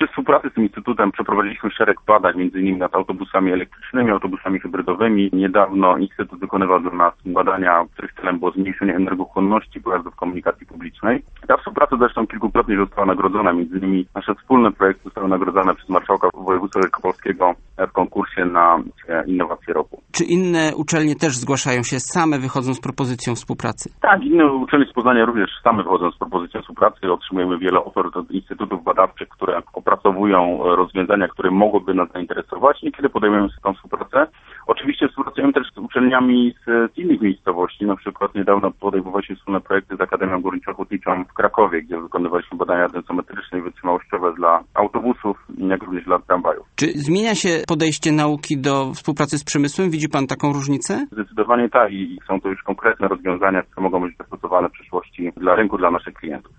Przy współpracy z tym instytutem przeprowadziliśmy szereg badań, m.in. nad autobusami elektrycznymi, autobusami hybrydowymi. Niedawno instytut wykonywał dla nas badania, których celem było zmniejszenie energochłonności pojazdów komunikacji publicznej. Ta współpraca zresztą kilkukrotnie została nagrodzona, m.in. nasze wspólne projekty zostały nagrodzone przez marszałka województwa wielkopolskiego w konkursie na innowacje roku. Czy inne uczelnie też zgłaszają się, same wychodzą z propozycją współpracy? Tak, inne uczelnie z Poznania również same wychodzą z propozycją współpracy. Otrzymujemy wiele ofert od instytutów badawczych, które opracowują rozwiązania, które mogłyby nas zainteresować. Niekiedy podejmujemy tą współpracę. Oczywiście współpracujemy też z uczelniami z innych miejscowości. Na przykład niedawno podejmowaliśmy wspólne projekty z Akademią Górniczo-Hutniczą w Krakowie, gdzie wykonywaliśmy badania densometryczne i wytrzymałościowe dla autobusów, jak również dla tramwajów. Czy zmienia się podejście nauki do współpracy z przemysłem? Widzi pan taką różnicę? Zdecydowanie tak i są to już konkretne rozwiązania, które mogą być zastosowane w przyszłości dla rynku, dla naszych klientów.